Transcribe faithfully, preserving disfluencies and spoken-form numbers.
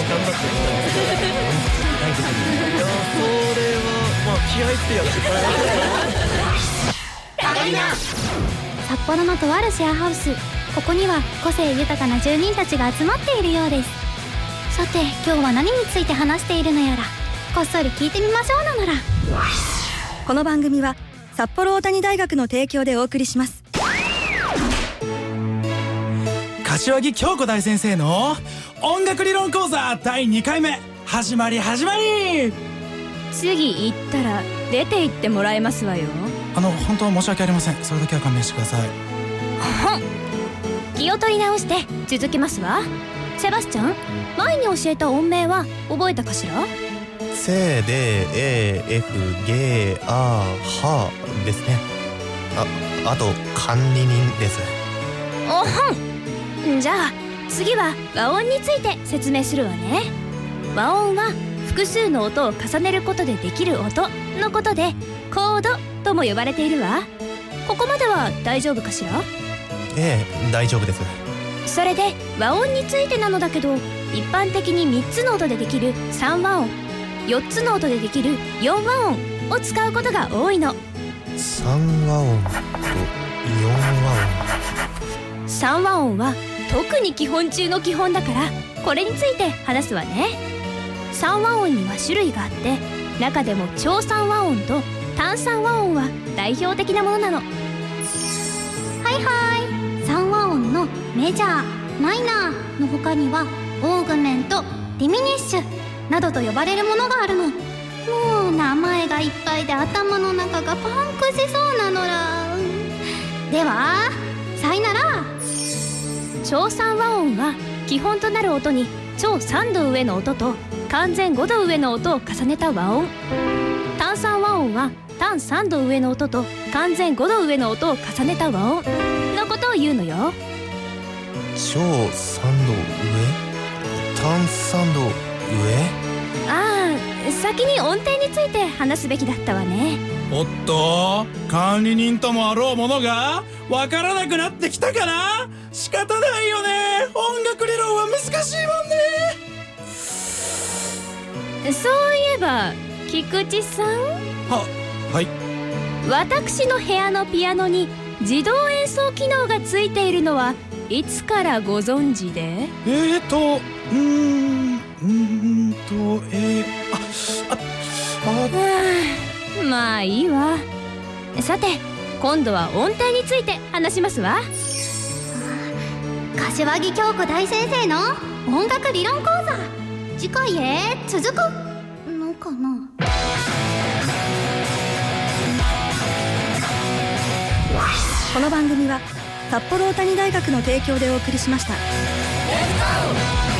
頑張ってみたんですけど、いやそれはまあ気合ってやつただいま。札幌のとあるシェアハウス、ここには個性豊かな住人たちが集まっているようです。さて今日は何について話しているのやら、こっそり聞いてみましょうなのら。 この番組は札幌大谷大学の提供でお送りします。 柏木京子大先生の音楽理論講座だいにかいめ始まり始まり。 次行ったら出て行ってもらえますわよ。 あの本当は申し訳ありません。それだけは勘弁してください。 はん、気を取り直して続けますわ。セバスチャン、前に教えた音名は覚えたかしら？ C、D、A、F、G、A、H ですね。あ、あと管理人です。 おはん、じゃあ次は和音について説明するわね。和音は複数の音を重ねることでできる音のことでコードとも呼ばれているわ。ここまでは大丈夫かしら？ ええ、大丈夫です。 それで和音についてなのだけど、一般的にみっつの音でできるさん和音、よっつの音でできるよん和音を使うことが多いの。 さん和音とよん和音。さん和音は特に基本中の基本だから、これについて話すわね。さん和音には種類があって、中でも長三和音と短三和音は代表的なものなの。 はいはい、さん和音のメジャー、マイナーの他にはオーグメント、ディミニッシュなどと呼ばれるものがあるの。もう名前がいっぱいで頭の中がパンクしそうなのら。ではさいなら。 長三和音は基本となる音に長さんど上の音と完全ごど上の音を重ねた和音。短三和音は単さんど上の音と完全ごど上の音を重ねた和音のことを言うのよ。 長さんど上、単さんど上。 ああ、先に音程について話すべきだったわね。 おっと、管理人ともあろうものがわからなくなってきたかな。仕方ないよね。音楽理論は難しいもんね。そういえば菊池さん。 は、はい。 私の部屋のピアノに自動演奏機能がついているのはいつからご存知で？ えーと、うーん、うーんと、えー、あ、あ、 あ、まあいいわ。さて今度は音程について話しますわ。 柏木京子大先生の音楽理論講座、次回へ続くのかな。 この番組は札幌大谷大学の提供でお送りしました。